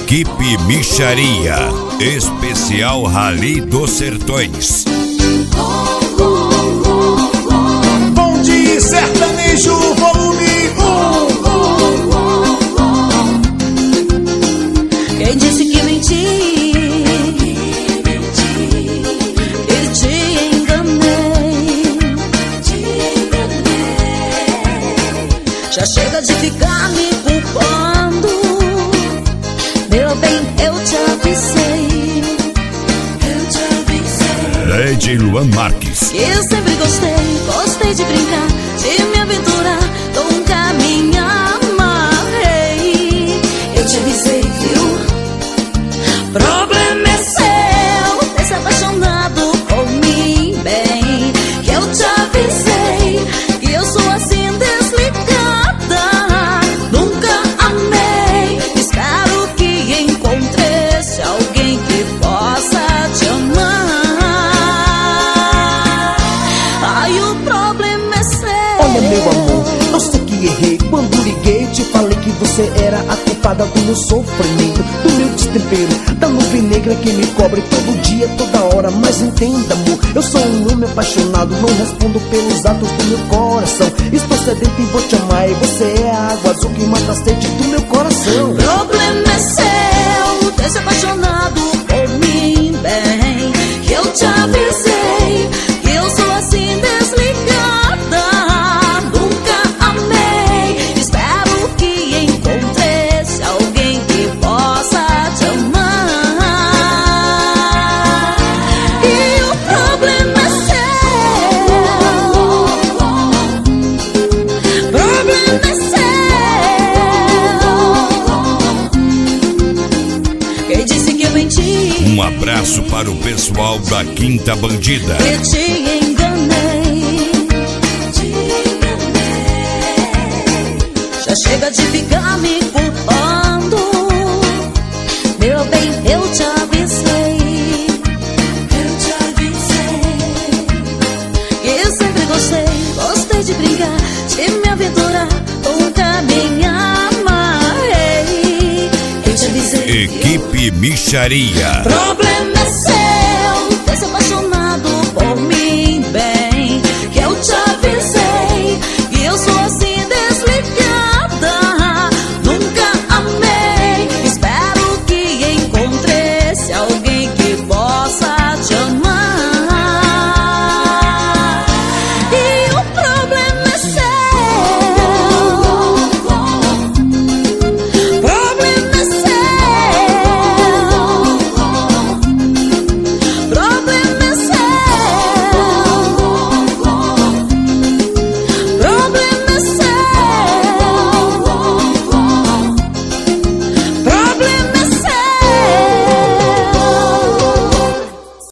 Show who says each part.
Speaker 1: Equipe Mixaria, especial Rally dos Sertões.
Speaker 2: Bom dia, sertanejo, volume 1.
Speaker 3: Quem disse que menti? E te enganei. Já chega de ficar me culpando. Meu bem, eu te avisei.
Speaker 1: Lady Luan Marques.
Speaker 3: Eu sempre gostei de brincar, de me aventurar, nunca me amarrei. Eu te avisei, viu? Problema é seu, ter se apaixonado por mim, bem. Que eu te avisei, que eu sou assim desligada. Nunca amei, espero que encontre-se alguém que possa te amar.
Speaker 4: Olha, meu amor, eu sei que errei quando liguei. Te falei que você era a culpada do meu sofrimento, do meu destempero, da nuvem negra que me cobre todo dia, toda hora. Mas entenda, amor, eu sou um homem apaixonado, não respondo pelos atos do meu coração. Estou sedento e vou te amar, e você é a água azul que mata a sede do meu coração.
Speaker 3: Problema é seu, ter se apaixonado por mim, bem. Que eu te avisei, que eu sou assim desligada.
Speaker 1: Um abraço para o pessoal da Quinta Bandida.
Speaker 3: Eu te enganei. Já chega de ficar me culpando. Meu bem, eu te avisei. Eu sempre gostei de brincar, de me aventurar, nunca me amarrei. Eu te avisei.
Speaker 1: Equipe Mixaria.
Speaker 3: Problema é seu.